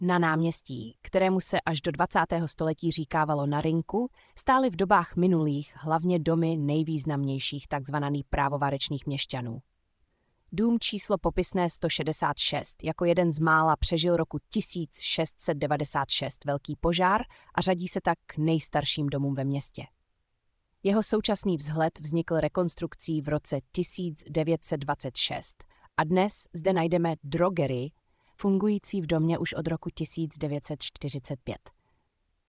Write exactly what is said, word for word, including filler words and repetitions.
Na náměstí, kterému se až do dvacátého století říkávalo na rynku, stály v dobách minulých hlavně domy nejvýznamnějších tzv. Právovarečných měšťanů. Dům číslo popisné sto šedesát šest jako jeden z mála přežil roku tisíc šest set devadesát šest velký požár a řadí se tak k nejstarším domům ve městě. Jeho současný vzhled vznikl rekonstrukcí v roce tisíc devět set dvacet šest a dnes zde najdeme drogerii, fungující v domě už od roku tisíc devět set čtyřicet pět.